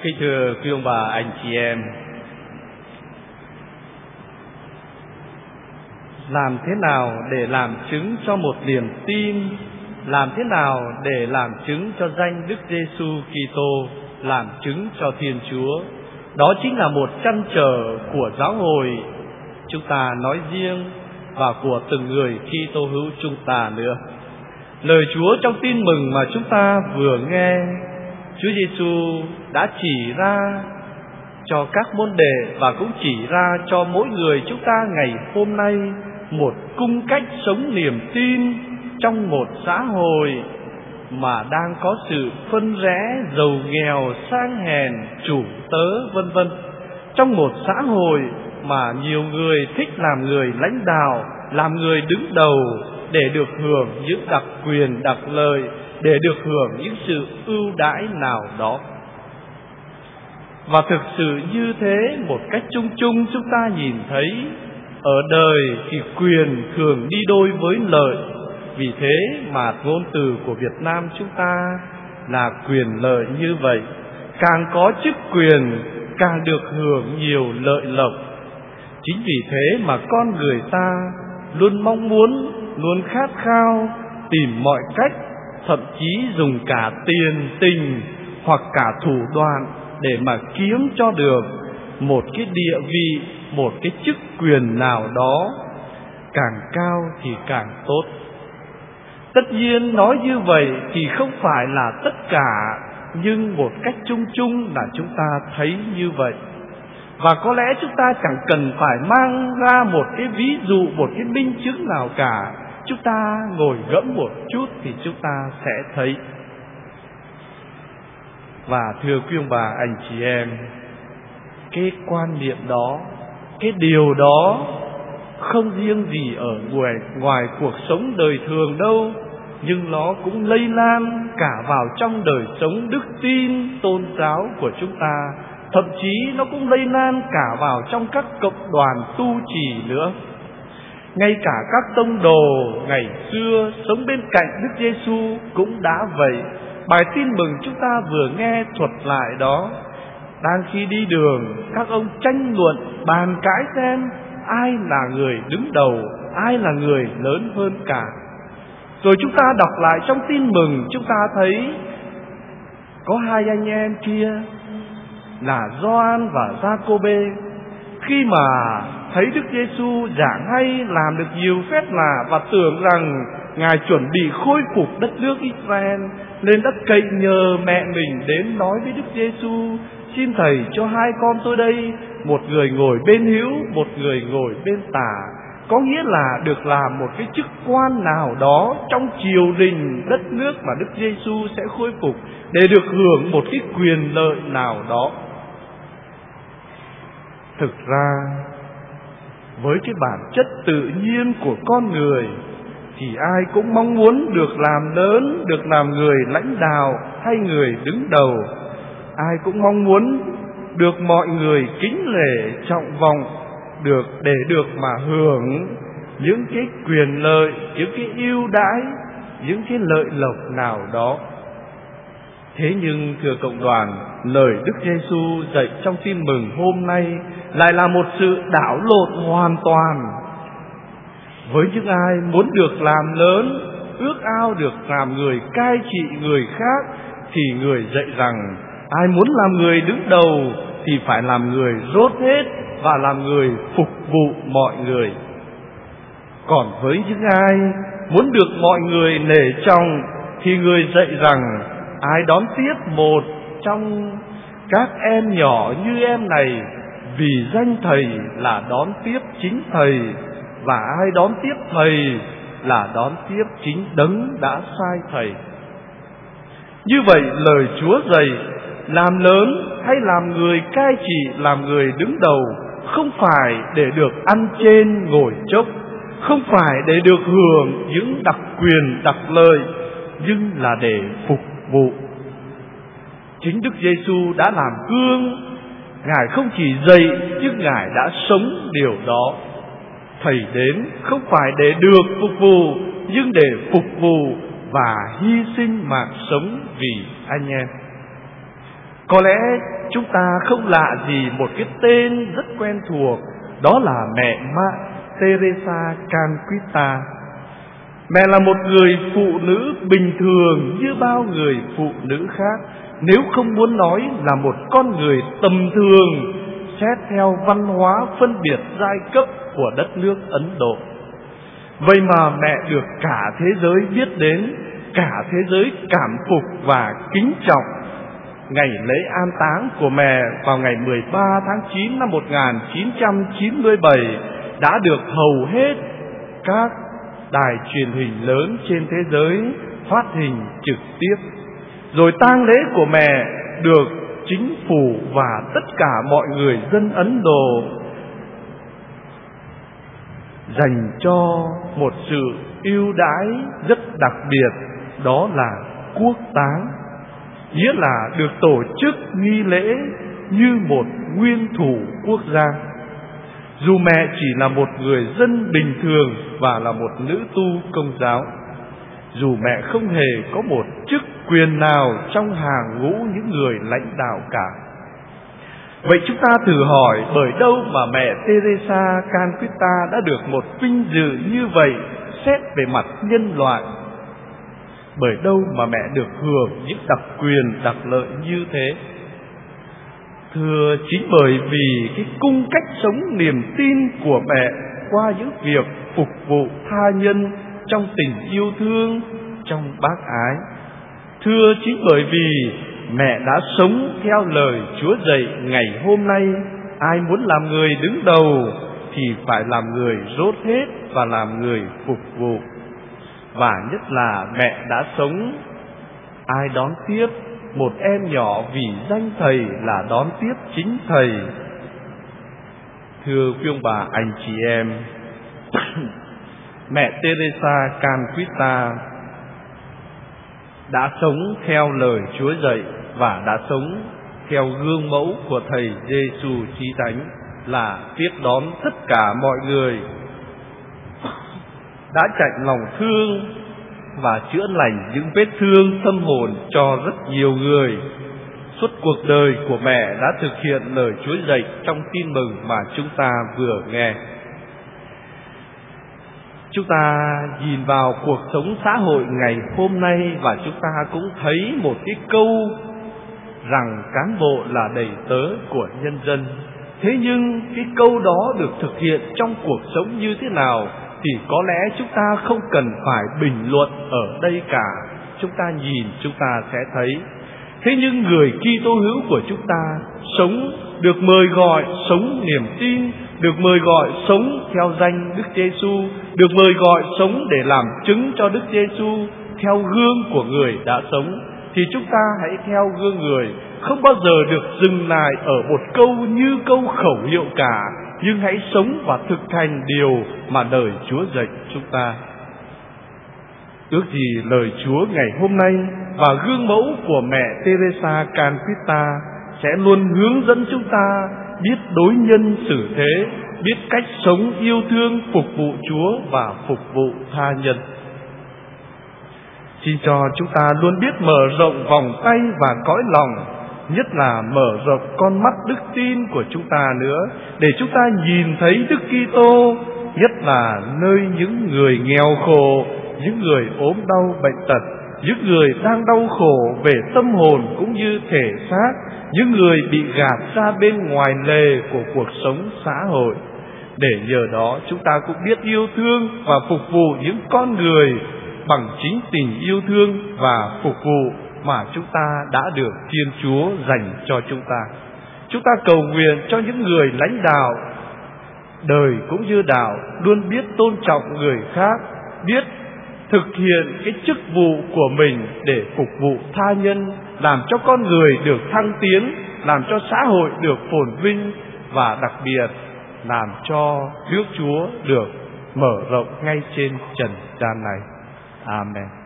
Kính thưa quý ông bà, anh chị em, làm thế nào để làm chứng cho một niềm tin? Làm thế nào để làm chứng cho danh Đức Giêsu Kitô, làm chứng cho Thiên Chúa? Đó chính là một trăn trở của giáo hội chúng ta nói riêng và của từng người Kitô hữu chúng ta nữa. Lời Chúa trong tin mừng mà chúng ta vừa nghe, Chúa Giêsu đã chỉ ra cho các môn đệ và cũng chỉ ra cho mỗi người chúng ta ngày hôm nay một cung cách sống niềm tin trong một xã hội mà đang có sự phân rẽ, giàu nghèo, sang hèn, chủ tớ vân vân. Trong một xã hội mà nhiều người thích làm người lãnh đạo, làm người đứng đầu để được hưởng những đặc quyền, đặc lợi, để được hưởng những sự ưu đãi nào đó. Và thực sự như thế, một cách chung chung chúng ta nhìn thấy ở đời thì quyền thường đi đôi với lợi. Vì thế mà ngôn từ của Việt Nam chúng ta là quyền lợi như vậy. Càng có chức quyền càng được hưởng nhiều lợi lộc. Chính vì thế mà con người ta luôn mong muốn, luôn khát khao, tìm mọi cách, thậm chí dùng cả tiền, tình hoặc cả thủ đoạn để mà kiếm cho được một cái địa vị, một cái chức quyền nào đó, càng cao thì càng tốt. Tất nhiên nói như vậy thì không phải là tất cả, nhưng một cách chung chung là chúng ta thấy như vậy. Và có lẽ chúng ta chẳng cần phải mang ra một cái ví dụ, một cái minh chứng nào cả. Chúng ta ngồi gẫm một chút thì chúng ta sẽ thấy. Và thưa quý ông bà, anh chị em, cái quan niệm đó, cái điều đó không riêng gì ở ngoài cuộc sống đời thường đâu, nhưng nó cũng lây lan cả vào trong đời sống đức tin tôn giáo của chúng ta. Thậm chí nó cũng lây lan cả vào trong các cộng đoàn tu trì nữa. Ngay cả các tông đồ ngày xưa sống bên cạnh Đức Giêsu cũng đã vậy. Bài tin mừng chúng ta vừa nghe thuật lại đó, đang khi đi đường các ông tranh luận bàn cãi xem ai là người đứng đầu, ai là người lớn hơn cả. Rồi chúng ta đọc lại trong tin mừng, chúng ta thấy có hai anh em kia là Gioan và Giacôbê. Khi mà thấy Đức Giêsu giảng hay, làm được nhiều phép lạ và tưởng rằng Ngài chuẩn bị khôi phục đất nước Israel, nên đã cậy nhờ mẹ mình đến nói với Đức Giêsu: xin Thầy cho hai con tôi đây, một người ngồi bên hữu, một người ngồi bên tả. Có nghĩa là được làm một cái chức quan nào đó trong triều đình đất nước mà Đức Giêsu sẽ khôi phục, để được hưởng một cái quyền lợi nào đó. Thực ra với cái bản chất tự nhiên của con người thì ai cũng mong muốn được làm lớn, được làm người lãnh đạo hay người đứng đầu. Ai cũng mong muốn được mọi người kính nể trọng vọng, để được mà hưởng những cái quyền lợi, những cái ưu đãi, những cái lợi lộc nào đó. Thế nhưng thưa cộng đoàn, lời Đức Giêsu dạy trong tin mừng hôm nay lại là một sự đảo lộn hoàn toàn. Với những ai muốn được làm lớn, ước ao được làm người cai trị người khác, thì người dạy rằng ai muốn làm người đứng đầu thì phải làm người rốt hết và làm người phục vụ mọi người. Còn với những ai muốn được mọi người nể trọng thì người dạy rằng ai đón tiếp một trong các em nhỏ như em này, vì danh Thầy là đón tiếp chính Thầy, và ai đón tiếp Thầy là đón tiếp chính Đấng đã sai Thầy. Như vậy lời Chúa dạy làm lớn hay làm người cai trị, làm người đứng đầu không phải để được ăn trên ngồi chốc, không phải để được hưởng những đặc quyền đặc lợi, nhưng là để phục vụ. Chính Đức Giêsu đã làm gương, Ngài không chỉ dạy nhưng Ngài đã sống điều đó. Thầy đến không phải để được phục vụ, nhưng để phục vụ và hy sinh mạng sống vì anh em. Có lẽ chúng ta không lạ gì một cái tên rất quen thuộc, đó là mẹ Teresa Calcutta. Mẹ là một người phụ nữ bình thường như bao người phụ nữ khác, nếu không muốn nói là một con người tầm thường xét theo văn hóa phân biệt giai cấp của đất nước Ấn Độ. Vậy mà mẹ được cả thế giới biết đến, cả thế giới cảm phục và kính trọng. Ngày lễ an táng của mẹ vào ngày 13 tháng 9 năm 1997 đã được hầu hết các đài truyền hình lớn trên thế giới phát hình trực tiếp. Rồi tang lễ của mẹ được chính phủ và tất cả mọi người dân Ấn Độ dành cho một sự ưu đãi rất đặc biệt, đó là quốc táng, nghĩa là được tổ chức nghi lễ như một nguyên thủ quốc gia. Dù mẹ chỉ là một người dân bình thường và là một nữ tu công giáo, dù mẹ không hề có một chức quyền nào trong hàng ngũ những người lãnh đạo cả. Vậy chúng ta thử hỏi, bởi đâu mà mẹ Teresa Calcutta đã được một vinh dự như vậy xét về mặt nhân loại? Bởi đâu mà mẹ được hưởng những đặc quyền, đặc lợi như thế? Thưa, chính bởi vì cái cung cách sống niềm tin của mẹ qua những việc phục vụ tha nhân trong tình yêu thương, trong bác ái. Thưa, chính bởi vì mẹ đã sống theo lời Chúa dạy ngày hôm nay, ai muốn làm người đứng đầu thì phải làm người dốt hết và làm người phục vụ. Và nhất là mẹ đã sống, ai đón tiếp một em nhỏ vì danh thầy là đón tiếp chính thầy. Thưa quý ông bà, anh chị em, mẹ Teresa Calcutta đã sống theo lời Chúa dạy và đã sống theo gương mẫu của thầy Giêsu Chí Thánh là tiếp đón tất cả mọi người, đã chạnh lòng thương và chữa lành những vết thương tâm hồn cho rất nhiều người. Suốt cuộc đời của mẹ đã thực hiện lời Chúa dạy trong tin mừng mà chúng ta vừa nghe. Chúng ta nhìn vào cuộc sống xã hội ngày hôm nay và chúng ta cũng thấy một cái câu rằng cán bộ là đầy tớ của nhân dân. Thế nhưng cái câu đó được thực hiện trong cuộc sống như thế nào thì có lẽ chúng ta không cần phải bình luận ở đây cả. Chúng ta nhìn chúng ta sẽ thấy. Thế nhưng người Kitô hữu của chúng ta sống, được mời gọi sống niềm tin, được mời gọi sống theo danh Đức Giêsu, được mời gọi sống để làm chứng cho Đức Giêsu theo gương của người đã sống, thì chúng ta hãy theo gương người, không bao giờ được dừng lại ở một câu như câu khẩu hiệu cả, nhưng hãy sống và thực hành điều mà lời Chúa dạy chúng ta. Ước gì lời Chúa ngày hôm nay và gương mẫu của mẹ Teresa Calcutta sẽ luôn hướng dẫn chúng ta biết đối nhân xử thế, biết cách sống yêu thương, phục vụ Chúa và phục vụ tha nhân. Xin cho chúng ta luôn biết mở rộng vòng tay và cõi lòng, nhất là mở rộng con mắt đức tin của chúng ta nữa, để chúng ta nhìn thấy Đức Kitô, nhất là nơi những người nghèo khổ, những người ốm đau bệnh tật, những người đang đau khổ về tâm hồn cũng như thể xác, những người bị gạt ra bên ngoài lề của cuộc sống xã hội. Để nhờ đó chúng ta cũng biết yêu thương và phục vụ những con người bằng chính tình yêu thương và phục vụ mà chúng ta đã được Thiên Chúa dành cho chúng ta. Chúng ta cầu nguyện cho những người lãnh đạo đời cũng như đạo luôn biết tôn trọng người khác, biết thực hiện cái chức vụ của mình để phục vụ tha nhân, làm cho con người được thăng tiến, làm cho xã hội được phồn vinh và đặc biệt làm cho nước Chúa được mở rộng ngay trên trần gian này. Amen.